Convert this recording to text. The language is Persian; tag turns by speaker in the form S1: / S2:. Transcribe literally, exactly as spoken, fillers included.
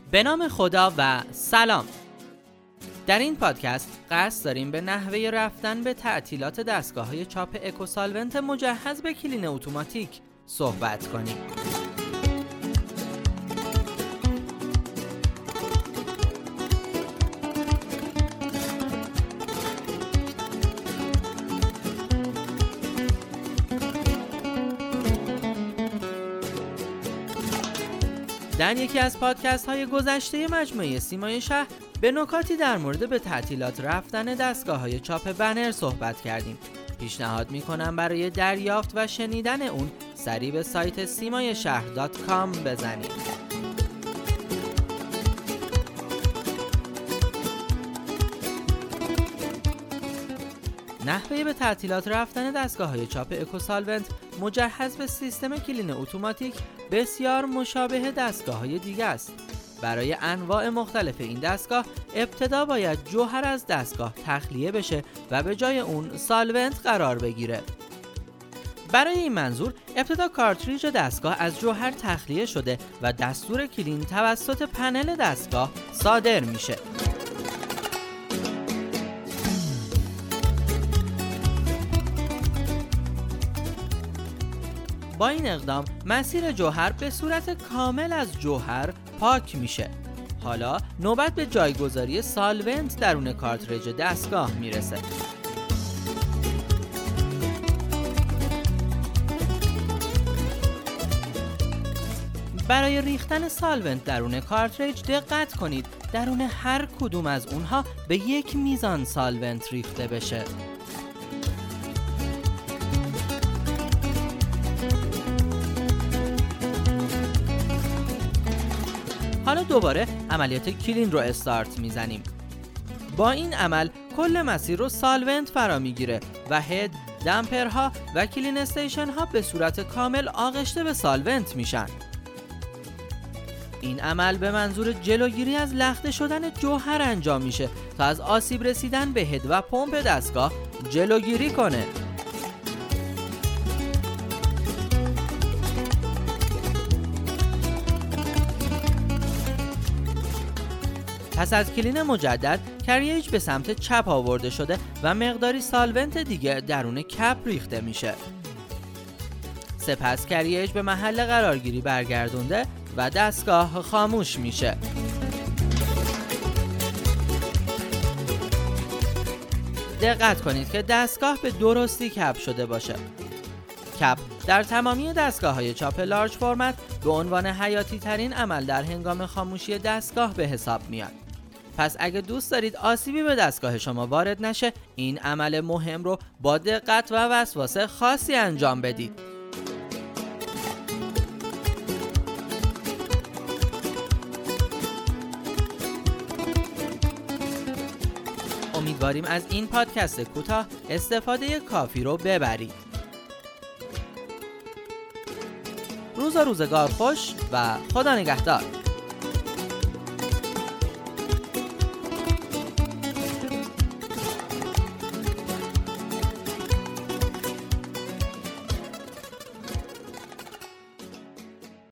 S1: به نام خدا و سلام. در این پادکست قصد داریم به نحوه رفتن به تعطیلات دستگاه‌های چاپ اکوسالونت مجهز به کلین اتوماتیک صحبت کنیم. در یکی از پادکست های گذشته مجموعه سیمای شهر به نکاتی در مورد به تعطیلات رفتن دستگاه های چاپ بنر صحبت کردیم. پیشنهاد میکنم برای دریافت و شنیدن اون سری به سایت سیمای شهر دات کام بزنید. نحوه به تعطیلات رفتن دستگاه‌های چاپ اکوسالونت مجهز به سیستم کلین اتوماتیک بسیار مشابه دستگاه‌های دیگه است. برای انواع مختلف این دستگاه ابتدا باید جوهر از دستگاه تخلیه بشه و به جای اون سالونت قرار بگیره. برای این منظور ابتدا کارتریج دستگاه از جوهر تخلیه شده و دستور کلین توسط پنل دستگاه صادر میشه. با این اقدام مسیر جوهر به صورت کامل از جوهر پاک میشه. حالا نوبت به جایگذاری سالونت درون کارتریج دستگاه میرسه. برای ریختن سالونت درون کارتریج دقت کنید درون هر کدوم از اونها به یک میزان سالونت ریخته بشه. حالا دوباره عملیات کلین رو استارت میزنیم. با این عمل کل مسیر رو سالونت فرا میگیره و هد، دمپرها و کلین استیشن ها به صورت کامل آغشته به سالونت میشن. این عمل به منظور جلوگیری از لخته شدن جوهر انجام میشه تا از آسیب رسیدن به هد و پمپ دستگاه جلوگیری کنه. پس از کلین مجدد کریج به سمت چپ آورده شده و مقداری سالونت دیگه درون کپ ریخته میشه. سپس کریج به محل قرارگیری برگردونده و دستگاه خاموش میشه. دقت کنید که دستگاه به درستی کپ شده باشه. کپ در تمامی دستگاه‌های چاپ لارج فرمت به عنوان حیاتی ترین عمل در هنگام خاموشی دستگاه به حساب میاد. پس اگه دوست دارید آسیبی به دستگاه شما وارد نشه، این عمل مهم رو با دقت و وسواس خاصی انجام بدید. امیدواریم از این پادکست کوتاه استفاده کافی رو ببرید. روز و روزگار خوش و خدا نگهدار.